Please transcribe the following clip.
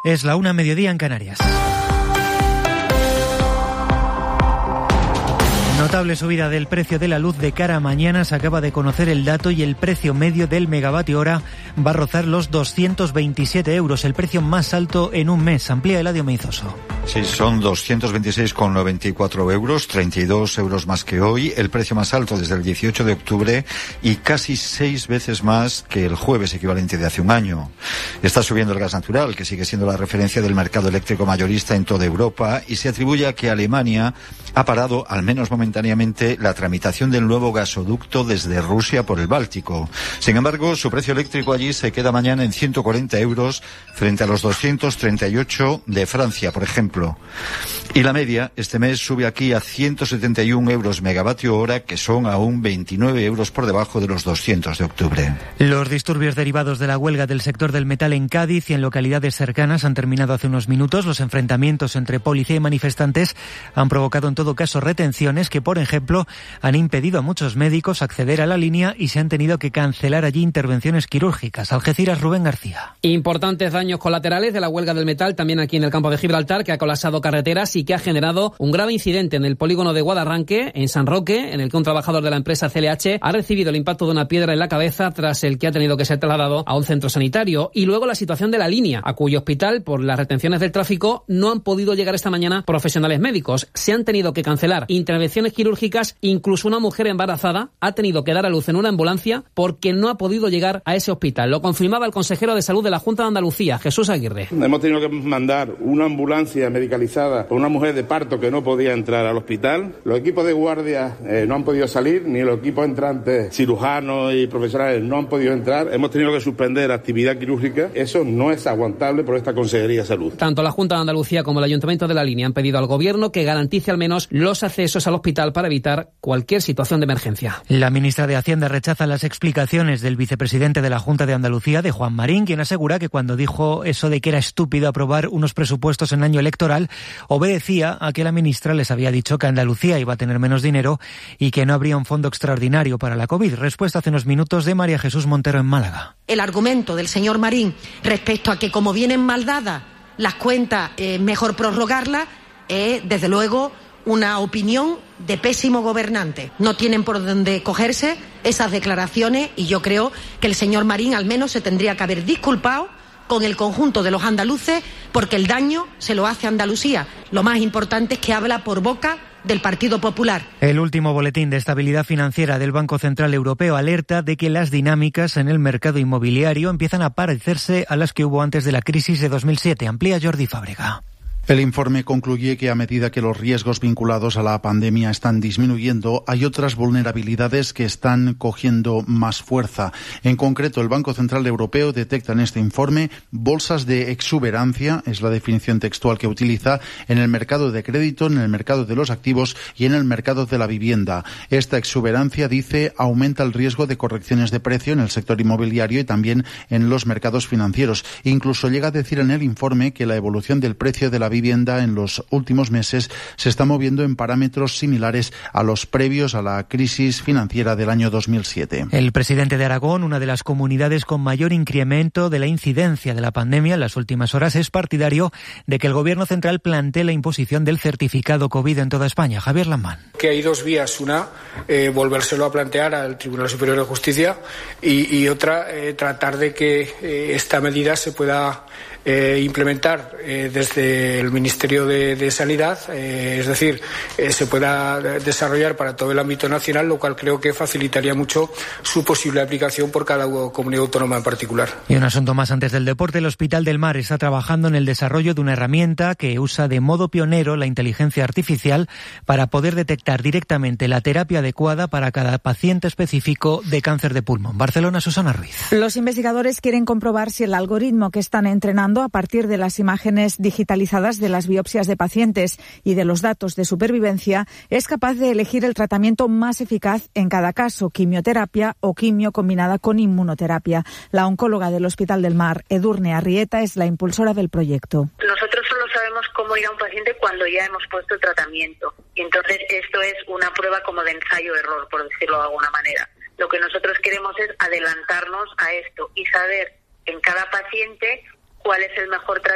Es la 1:00 en Canarias. Notable subida del precio de la luz de cara a mañana. Se acaba de conocer el dato y el precio medio del megavatio hora va a rozar los 227 euros, el precio más alto en un mes. Amplía Eladio Meizoso. Sí, son 226,94 euros, 32 euros más que hoy, el precio más alto desde el 18 de octubre y casi 6 veces más que el jueves equivalente de hace un año. Está subiendo el gas natural, que sigue siendo la referencia del mercado eléctrico mayorista en toda Europa, y se atribuye a que Alemania ha parado, al menos momentáneamente, la tramitación del nuevo gasoducto desde Rusia por el Báltico. Sin embargo, su precio eléctrico allí se queda mañana en 140 euros frente a los 238 de Francia, por ejemplo. Y la media este mes sube aquí a 171 euros megavatio hora, que son aún 29 euros por debajo de los 200 de octubre. Los disturbios derivados de la huelga del sector del metal en Cádiz y en localidades cercanas han terminado hace unos minutos. Los enfrentamientos entre policía y manifestantes han provocado en todo caso retenciones que, por ejemplo, han impedido a muchos médicos acceder a la línea y se han tenido que cancelar allí intervenciones quirúrgicas. Algeciras, Rubén García. Importantes daños colaterales de la huelga del metal también aquí en el campo de Gibraltar, que ha colapsado carreteras y que ha generado un grave incidente en el polígono de Guadarranque, en San Roque, en el que un trabajador de la empresa CLH ha recibido el impacto de una piedra en la cabeza, tras el que ha tenido que ser trasladado a un centro sanitario. Y luego la situación de la línea, a cuyo hospital, por las retenciones del tráfico, no han podido llegar esta mañana profesionales médicos. Se han tenido que cancelar intervenciones quirúrgicas, incluso una mujer embarazada ha tenido que dar a luz en una ambulancia porque no ha podido llegar a ese hospital. Lo confirmaba el consejero de Salud de la Junta de Andalucía, Jesús Aguirre. Hemos tenido que mandar una ambulancia medicalizada con una mujer de parto que no podía entrar al hospital. Los equipos de guardia no han podido salir, ni los equipos entrantes, cirujanos y profesionales no han podido entrar. Hemos tenido que suspender actividad quirúrgica. Eso no es aguantable por esta Consejería de Salud. Tanto la Junta de Andalucía como el Ayuntamiento de la Línea han pedido al Gobierno que garantice al menos los accesos al hospital para evitar cualquier situación de emergencia. La ministra de Hacienda rechaza las explicaciones del vicepresidente de la Junta de Andalucía, de Juan Marín, quien asegura que cuando dijo eso de que era estúpido aprobar unos presupuestos en año electoral, obedecía a que la ministra les había dicho que Andalucía iba a tener menos dinero y que no habría un fondo extraordinario para la COVID. Respuesta hace unos minutos de María Jesús Montero en Málaga. El argumento del señor Marín respecto a que como vienen mal dadas las cuentas, mejor prorrogarlas, es desde luego una opinión de pésimo gobernante. No tienen por dónde cogerse esas declaraciones y yo creo que el señor Marín al menos se tendría que haber disculpado con el conjunto de los andaluces, porque el daño se lo hace Andalucía. Lo más importante es que habla por boca del Partido Popular. El último boletín de estabilidad financiera del Banco Central Europeo alerta de que las dinámicas en el mercado inmobiliario empiezan a parecerse a las que hubo antes de la crisis de 2007. Amplía Jordi Fábrega. El informe concluye que a medida que los riesgos vinculados a la pandemia están disminuyendo, hay otras vulnerabilidades que están cogiendo más fuerza. En concreto, el Banco Central Europeo detecta en este informe bolsas de exuberancia, es la definición textual que utiliza, en el mercado de crédito, en el mercado de los activos y en el mercado de la vivienda. Esta exuberancia, dice, aumenta el riesgo de correcciones de precio en el sector inmobiliario y también en los mercados financieros. Incluso llega a decir en el informe que la evolución del precio de la vivienda en los últimos meses se está moviendo en parámetros similares a los previos a la crisis financiera del año 2007. El presidente de Aragón, una de las comunidades con mayor incremento de la incidencia de la pandemia en las últimas horas, es partidario de que el Gobierno central plantee la imposición del certificado COVID en toda España. Javier Lamán. Que hay dos vías. Una, volvérselo a plantear al Tribunal Superior de Justicia y otra, tratar de que esta medida se pueda implementar desde el Ministerio de Sanidad, es decir, se pueda desarrollar para todo el ámbito nacional, lo cual creo que facilitaría mucho su posible aplicación por cada comunidad autónoma en particular. Y un asunto más antes del deporte. El Hospital del Mar está trabajando en el desarrollo de una herramienta que usa de modo pionero la inteligencia artificial para poder detectar directamente la terapia adecuada para cada paciente específico de cáncer de pulmón. Barcelona, Susana Ruiz. Los investigadores quieren comprobar si el algoritmo que están entrenando a partir de las imágenes digitalizadas de las biopsias de pacientes y de los datos de supervivencia es capaz de elegir el tratamiento más eficaz en cada caso, quimioterapia o quimio combinada con inmunoterapia. La oncóloga del Hospital del Mar, Edurne Arrieta, es la impulsora del proyecto. Nosotros solo sabemos cómo ir a un paciente cuando ya hemos puesto el tratamiento. Y entonces esto es una prueba como de ensayo-error, por decirlo de alguna manera. Lo que nosotros queremos es adelantarnos a esto y saber en cada paciente cuál es el mejor tratamiento